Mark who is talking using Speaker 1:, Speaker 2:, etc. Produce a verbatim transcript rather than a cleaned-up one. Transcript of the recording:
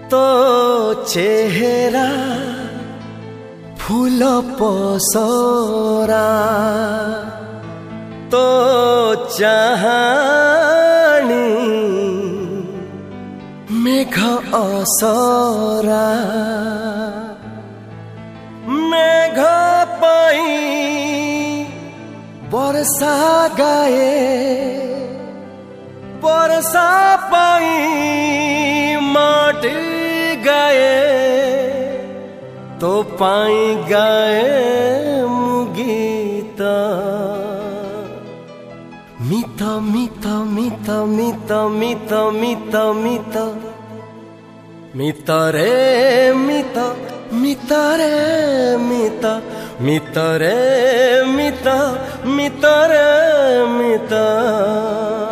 Speaker 1: तो चेहरा फूल पसरा तो चाहानी मेघ असरा मेघ पाई वर्षा गाए वर्षा पाई माटी गाए तो पाई गाए मुगीत मित मित मित मित मित मित मित मित रे मित मित रे मित मित रे मित मित रे मित